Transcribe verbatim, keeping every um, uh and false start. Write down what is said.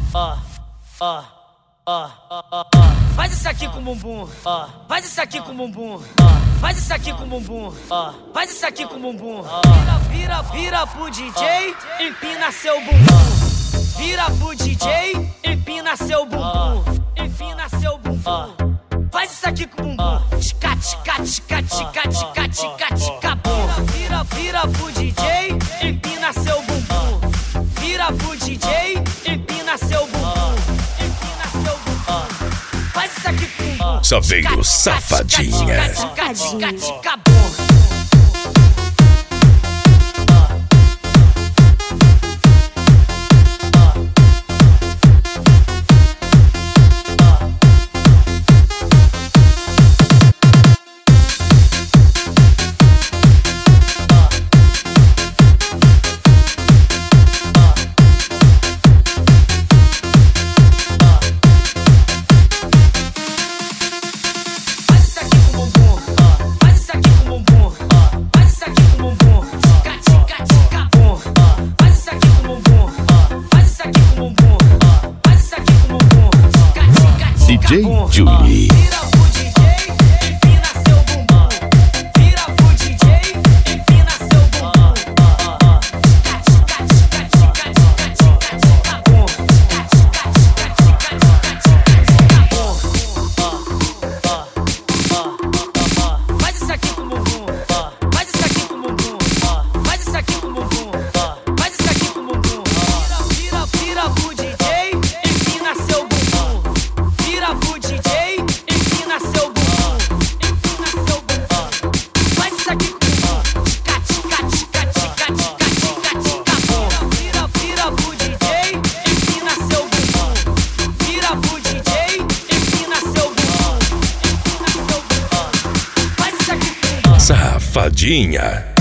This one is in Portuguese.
ó, ó, ó, ó. Faz isso aqui com o bumbum, ó. Faz isso aqui com o bumbum, ó. Faz isso aqui com o bumbum, ó. Faz isso aqui com o bumbum. Vira, vira, vira pro D J, empina seu bumbum. Vira pro D J, empina seu bumbum. Empina seu bumbum. Faz isso aqui com o bumbum. Tica, tica, tica, tica, tica, tica, tica, bum. Vira, vira pro D J, empina seu bumbum. Vira pro D J, empina seu bumbum. Empina seu bumbum. Faz isso aqui com o bumbum. Só veio safadinha. Tica, tica, tica, bum. D J Julie. Vira pro D J, empina seu bumbum. Vira pro D J, empina seu bumbum. Tica, tica, tica, tica, tica, tica, tica, bum. Tica, tica, tica, tica, tica, tica, bum. Faz isso aqui com o bumbum. Faz isso aqui com o bumbum. Faz isso aqui com o bumbum. Faz isso aqui com o bumbum. Vira, vira pro D J, empina seu bumbum. Vira pro D J, empina seu bumbum. Empina seu bumbum. Faz isso aqui com o bumbum. Tica, tica, tica, tica, tica, tica, tica, bum. Vira, vira pro D J, empina seu bumbum. Vira pro D J, empina seu bumbum. Empina seu bumbum. Faz isso aqui com o bumbum. Safadinha.